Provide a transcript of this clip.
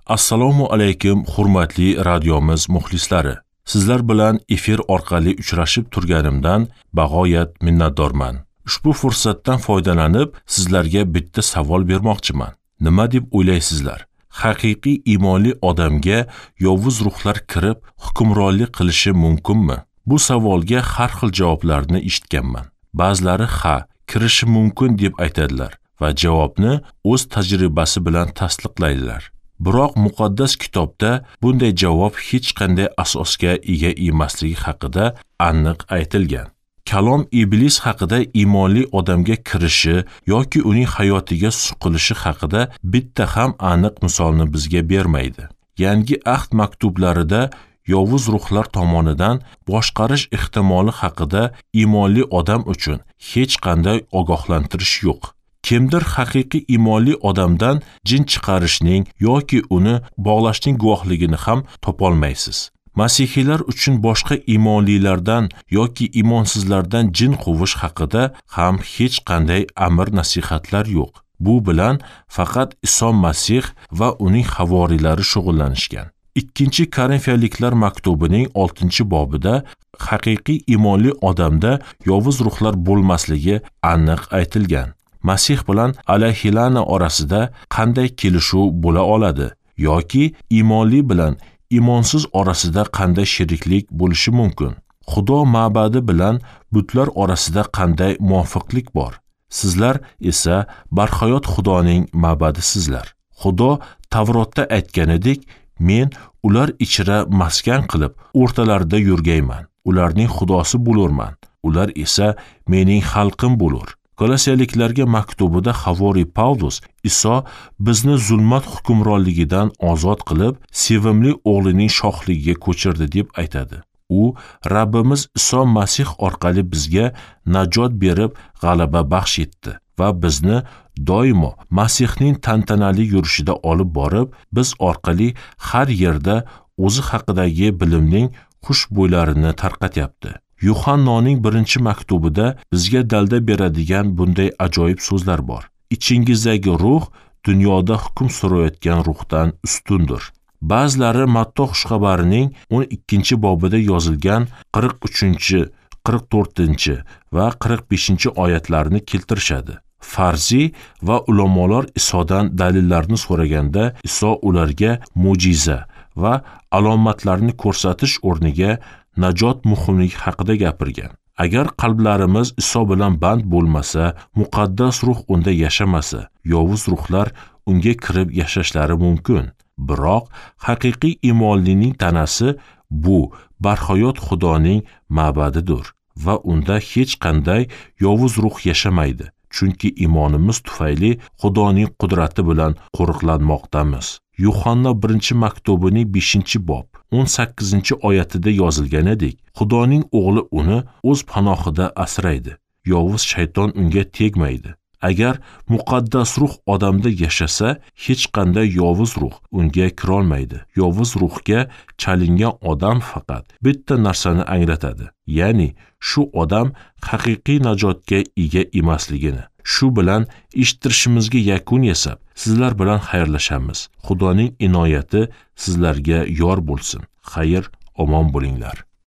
Assalomu alaykum, hurmatli radiomiz muxlislari. Sizlar bilan efir orqali uchrashib turganimdan bag'oyat minnatdorman. Ushbu fursatdan foydalanib, sizlarga bitta savol bermoqchiman. Nima deb o'ylaysizlar? Haqiqiy iymonli odamga yovuz ruhlar kirib, hukmronlik qilishi mumkinmi? Bu savolga har xil javoblarni eshitganman. Ba'zilari ha, kirishi mumkin deb aytadilar va javobni o'z tajribasi bilan tasdiqlaydilar. Biroq muqaddas kitobda bunday javob hech qanday asosga ega emasligi haqida aniq aytilgan. Kalom iblis haqida iymonli odamga kirishi yoki uning hayotiga suqilishi haqida bitta ham aniq misolni bizga bermaydi. Yangi ahd maktublarida yovuz ruhlar tomonidan boshqarish ehtimoli haqida iymonli odam uchun hech qanday ogohlantirish yo'q. Kimdir haqiqiy iymonli odamdan jin chiqarishning yoki uni bog'lashning guvohligini ham topolmaysiz. Masihiylar uchun boshqa iymonlilardan yoki iymonsizlardan jin quvish haqida ham hech qanday amr nasihatlar yo'q. Bu bilan faqat Iso Masih va uning havoriylari shug'ullanishgan. 2 Korinfiyaliklar maktubining 6-bobida haqiqiy iymonli odamda yovuz ruhlar bo'lmasligi aniq aytilgan. Masih bilan alayhilana orasida qanday kelishuv bo'la oladi yoki iymonli bilan iymonsiz orasida qanday sheriklik bo'lishi mumkin? Xudo ma'badi bilan butlar orasida qanday muvofiqlik bor? Sizlar esa barhayot Xudoning ma'badisizlar. Xudo Tavrotda aytganidek, men ular ichra maskan qilib, o'rtalarida yurgayman. Ularning xudosi bo'lurman. Ular esa mening xalqim bo'lur. Kolosiyaliklarga maktubida havoriy Pavlus Iso bizni zulmat hukmronligidan ozod qilib, sevimli o'g'lining shohligiga ko'chirdi deb aytadi. U Rabbimiz Iso Masih orqali bizga najot berib, g'alaba baxsh etdi va bizni doimo Masihning tantanali yurishida olib borib, biz orqali har yerda o'zi haqidagi bilimning xushbo'ylarini tarqatyapti. Yuhannoning 1-maktubida bizga dalda beradigan bunday ajoyib so'zlar bor. Ichingizdagi ruh dunyoda hukm surayotgan ruhdan ustundir. Ba'zilari Matto xushxabarining 12-bobida yozilgan 43, 44 va 45 oyatlarni keltirishadi. Farzi va ulamolar Isodan dalillarni so'raganda, Iso ularga mo'jiza va alomatlarni ko'rsatish o'rniga najot muhimligi haqida gapirgan. Agar qalblarimiz Iso bilan band bo'lmasa, muqaddas ruh unda yashamasa, yovuz ruhlar unga kirib yashashlari mumkin. Biroq haqiqiy iymonlining tanasi bu barhayot Xudoning ma'badidir va unda hech qanday yovuz ruh yashamaydi. Chunki iymonimiz tufayli Xudoning qudrati bilan qo'riqlanmoqdamiz. Yuhanna 1-maktubining 5-bob 18-oyatida yozilganidek, Xudoning o'g'li uni o'z panohida asraydi. Yovuz shayton unga tegmaydi. Agar muqaddas ruh odamda yashasa, hech qanday yovuz ruh unga kirolmaydi. Yovuz ruhga chalingan odam faqat bitta narsani anglatadi, ya'ni shu odam haqiqiy najotga ega emasligini. Shu bilan eshittirishimizga yakun yasab, sizlar bilan xayrlashamiz. Xudoning inoyati sizlarga yor bo'lsin. Xayr, omon bo'linglar.